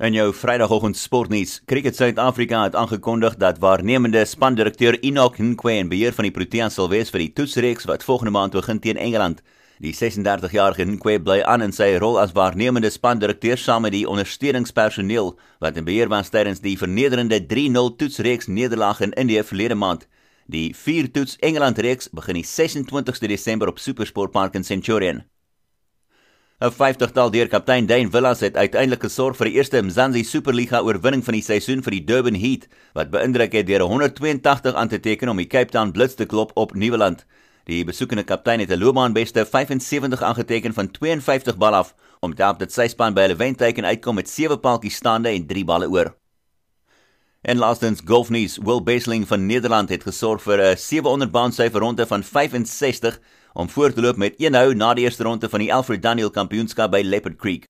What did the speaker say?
In jou Vrydagoggend sportnuus, Cricket Suid-Afrika het aangekondig dat waarnemende spandirekteur Enoch Nkwe in beheer van die Proteas sal wees vir die toetsreeks wat volgende maand begin teen Engeland. Die 36-jarige Nkwe bly aan in sy rol as waarnemende spandirekteur saam met die ondersteuningspersoneel wat in beheer was tydens die vernederende 3-0 toetsreeks nederlaag in Indië verlede maand. Die 4-toets Engeland reeks begin die 26ste Desember op Supersportpark in Centurion. 'n 50-tal deur kaptein Dane Villas het uiteindelik gesorg vir die eerste Mzansi Superliga oorwinning van die seisoen vir die Durban Heat, wat beïndruk het deur 182 aan te teken om die Cape Town Blitz te klop op Nieuweland. Die besoekende kaptein het 'n loopbaanbeste 75 aangeteken van 52 bal af, om te help dat sy span by hulle wenteken uitkom met 7 paaltjies staande en 3 balle oor. En laastens golfnuus, Will Besling van Nederland het gesorg vir 'n 700 baan syfer ronde van 65 om voor te loop met 1 hou na die eerste ronde van die Alfred Daniel Kampioenskap by Leopard Creek.